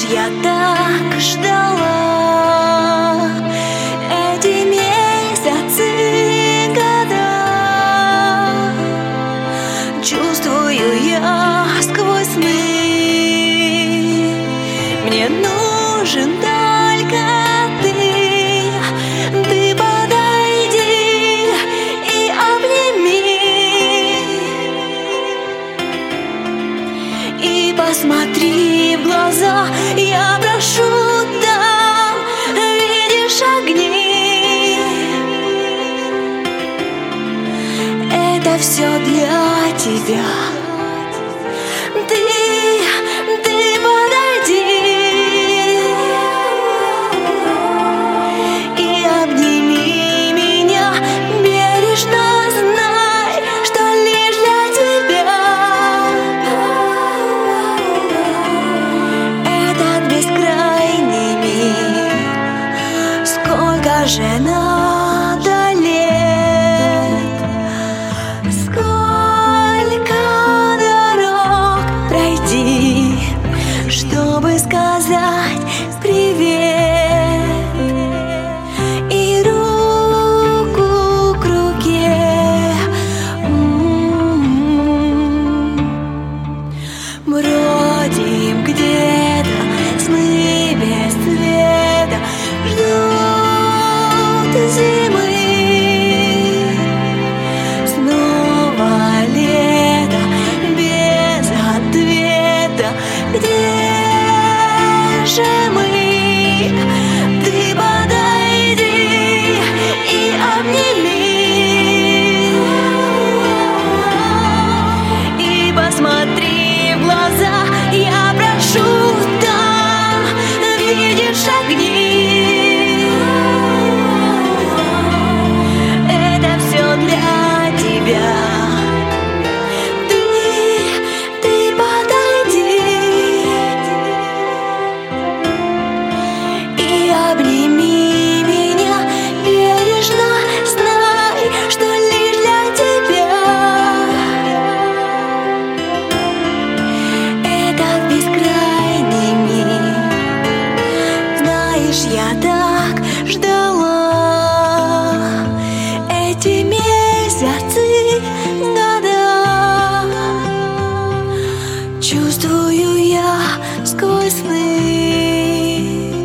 я так ждала эти месяцы, года. Чувствую я сквозь сны, мне нужен только ты. Ты подойди и обними, и посмотри в глаза. Я прошу, там видишь огни. Это все для тебя. Ты подойди и обними меня бережно, знай, что лишь для тебя этот бескрайний мир. Сколько же надо лет, сколько дорог пройти, чтобы сказать привет и руку к руке. Бродим где-то, сны без цвета ждут зимы. Снова лето без ответа. Где же мы? Ты подойди и обними, и посмотри в глаза. Я прошу, там видишь огни. Это все для тебя. Ты подойди и обними меня бережно, знай, что лишь для тебя этот бескрайний мир. Знаешь, я так ждала эти месяцы, года. Чувствую я сквозь сны,